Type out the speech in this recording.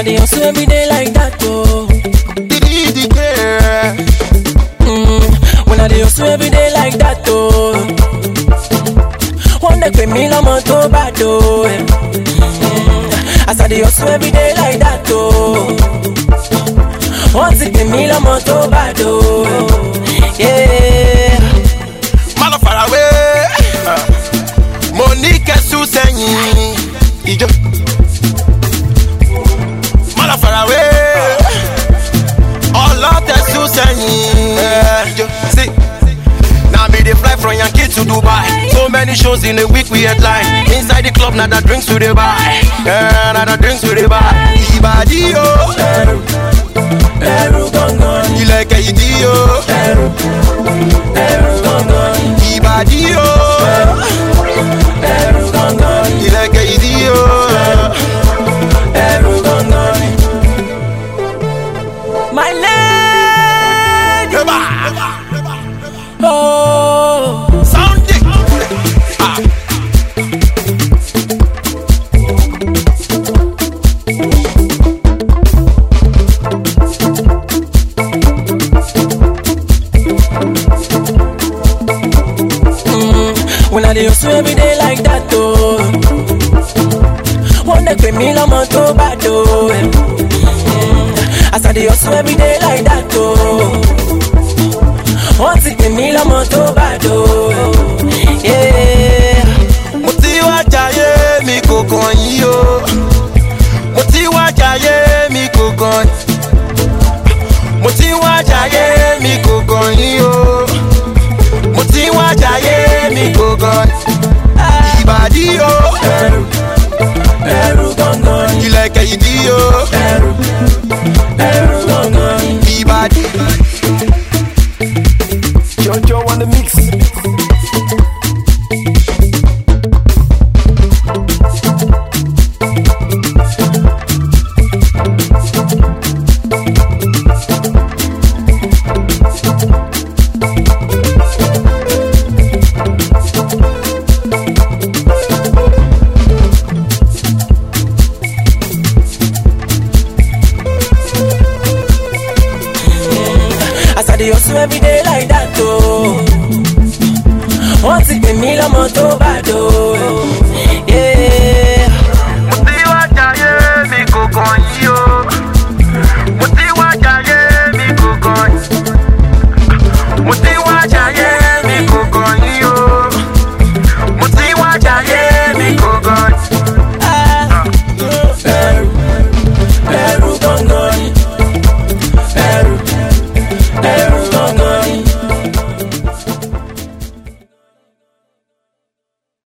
dey hustle every day like that, oh. When I dey hustle every day like that, oh. One day pay me lọ́mọ tó bá do. As I dey hustle every day like that, oh. One day pay me lọ́mọ tó bá do. Yeah. Malo far away. Monique Susenyi. Ijo. Malo far away. All of the Susenyi. Ijo. See. Now me they fly from Yankee to Dubai. So many shows in a week we headline. Inside the club now the drinks we dey buy. Yeah, now the drinks we dey buy. Ibadi yo. Eru gangan. Ileke idi yo. Eru gangan. Ibadi yo. Eru gangan. Ileke idi yo. Eru gangan. My lady. Oh. Sound it. Ah. When I dey hustle every day like that, oh. One day pay me lọ́mọ tó bá do. As I dey hustle every day like that, oh. One day pay me lọ́mọ tó bá do. Yeah. Mo ti wá jayé mi kò kàn yín o. Mo ti wá jayé mi kò kàn. Mo ti wá jayé mi kò kàn yín o. Mo ti wá jayé mi kò kàn. Ìbàdí o. Eru gangan. Ilẹ̀kẹ̀ ìdí o. Eru gangan. Ìbàdí. Jojo on the mix. As I dey hustle every day like that, oh. One day pay me lọ́mọ tó bá do.